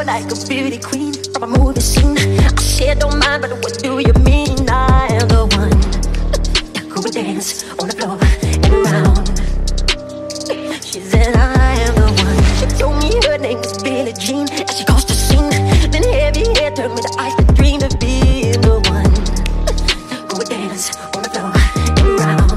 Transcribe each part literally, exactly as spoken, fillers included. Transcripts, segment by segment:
you're like a beauty queen from a movie scene. I said don't mind, but what do you mean? I am the one who would dance on the floor and around. She said I am the one. She told me her name was Billie Jean, and she caused a scene. Then heavy hair turned me to ice, the dream of being the one who would dance on the floor and around.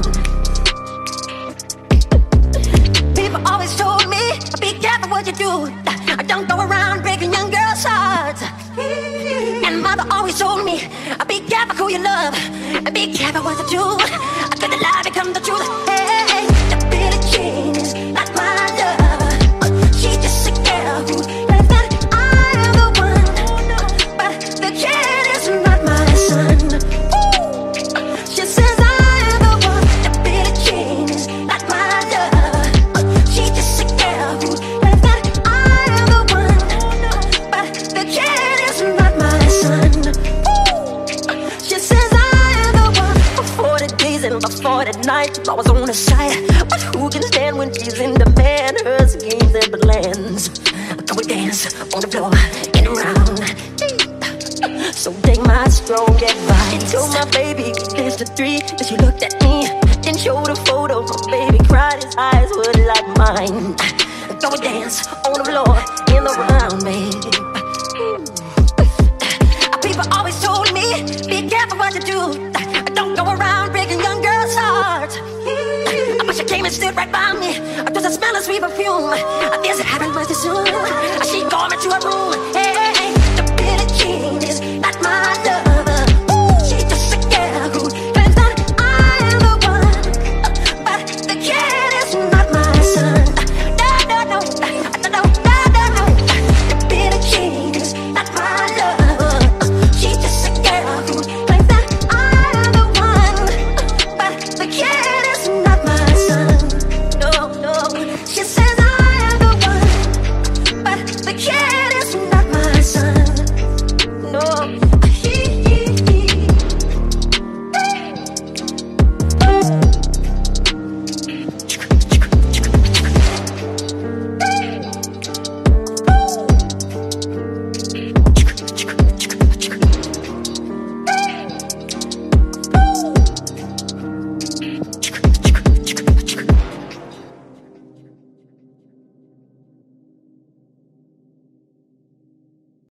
People always told me, be careful what you do. Don't go around breaking young girls' hearts. And mother always told me, be careful who you love, and be careful what you do. Could the lie become the truth? Hey, the Billie Jean is not my love. She's just a girl who knows that I am the one. But the kid is not my son. She says I am the one. The Billie Jean is not my love. She's just a girl who knows that I am the one. But the kid is not my son. She says I am the one. For forty days and for forty nights I was on her side. But who can stand when she's in demand? Her schemes and plans. Come and dance on the floor and around. So take my strong advice. Told my baby dance to three. Then she looked at me and showed a photo. My baby cried, his eyes were like mine. Go and dance on the floor in the round, baby. People always told me, be careful what you do. Don't go around breaking young girls' hearts. But she came and stood right by me. Does it smell of sweet perfume? This happened much too soon. She